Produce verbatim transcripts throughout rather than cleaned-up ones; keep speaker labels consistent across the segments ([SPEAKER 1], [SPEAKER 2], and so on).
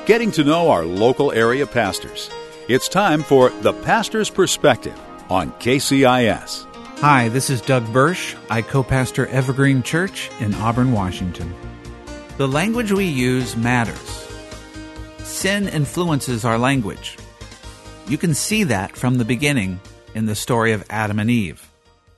[SPEAKER 1] getting to know our local area pastors. It's time for The Pastor's Perspective on K C I S.
[SPEAKER 2] Hi, this is Doug Bursch. I co-pastor Evergreen Church in Auburn, Washington. The language we use matters. Sin influences our language. You can see that from the beginning in the story of Adam and Eve.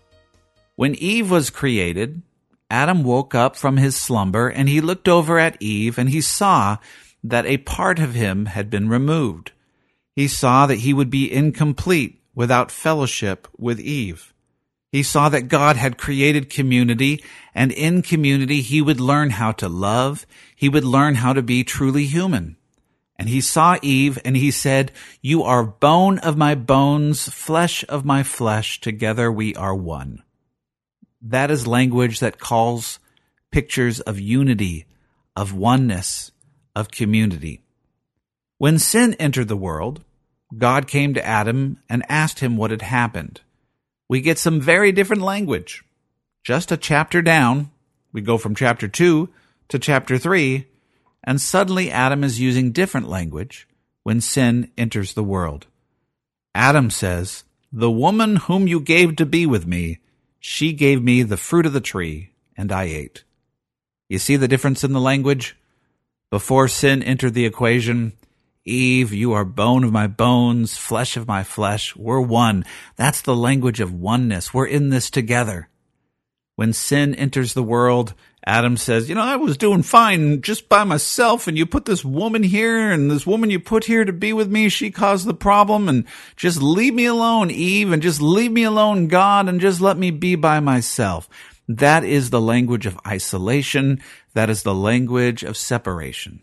[SPEAKER 2] When Eve was created, Adam woke up from his slumber and he looked over at Eve and he saw that a part of him had been removed. He saw that he would be incomplete without fellowship with Eve. He saw that God had created community, and in community he would learn how to love. He would learn how to be truly human. And he saw Eve, and he said, "You are bone of my bones, flesh of my flesh. Together we are one." That is language that calls pictures of unity, of oneness, of community. When sin entered the world, God came to Adam and asked him what had happened. We get some very different language. Just a chapter down, we go from chapter two to chapter three, and suddenly Adam is using different language when sin enters the world. Adam says, "The woman whom you gave to be with me, she gave me the fruit of the tree, and I ate." You see the difference in the language? Before sin entered the equation, "Eve, you are bone of my bones, flesh of my flesh. We're one." That's the language of oneness. We're in this together. When sin enters the world, Adam says, "You know, I was doing fine just by myself, and you put this woman here, and this woman you put here to be with me, she caused the problem, and just leave me alone, Eve, and just leave me alone, God, and just let me be by myself." That is the language of isolation. That is the language of separation.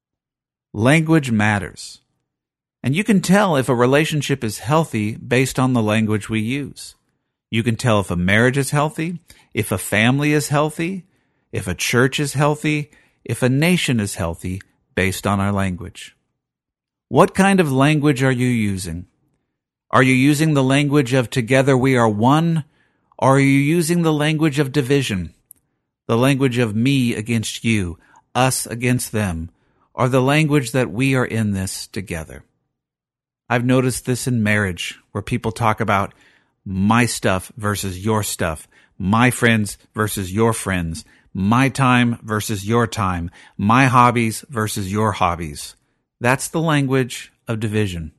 [SPEAKER 2] Language matters. And you can tell if a relationship is healthy based on the language we use. You can tell if a marriage is healthy, if a family is healthy, if a church is healthy, if a nation is healthy based on our language. What kind of language are you using? Are you using the language of together we are one, or are you using the language of division? The language of me against you, us against them, or the language that we are in this together? I've noticed this in marriage, where people talk about my stuff versus your stuff, my friends versus your friends, my time versus your time, my hobbies versus your hobbies. That's the language of division.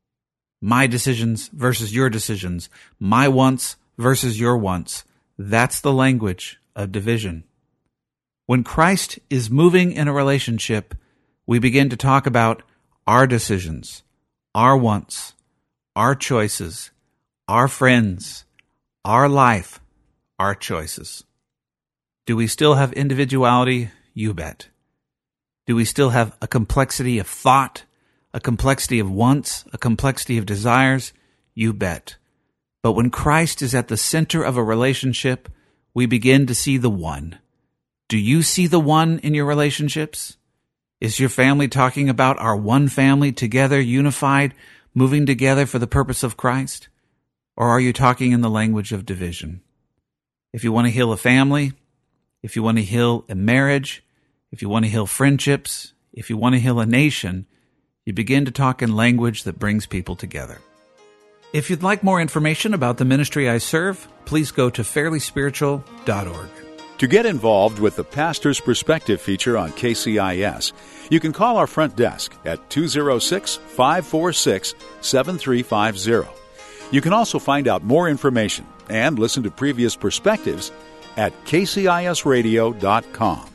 [SPEAKER 2] My decisions versus your decisions, my wants versus your wants. That's the language of division. When Christ is moving in a relationship, we begin to talk about our decisions, our wants, our choices, our friends, our life, our choices. Do we still have individuality? You bet. Do we still have a complexity of thought, a complexity of wants, a complexity of desires? You bet. But when Christ is at the center of a relationship, we begin to see the one. Do you see the one in your relationships? Is your family talking about our one family together, unified, moving together for the purpose of Christ? Or are you talking in the language of division? If you want to heal a family, if you want to heal a marriage, if you want to heal friendships, if you want to heal a nation, you begin to talk in language that brings people together. If you'd like more information about the ministry I serve, please go to fairly spiritual dot org.
[SPEAKER 1] To get involved with the Pastor's Perspective feature on K C I S, you can call our front desk at two oh six, five four six, seven three five zero. You can also find out more information and listen to previous perspectives at k c i s radio dot com.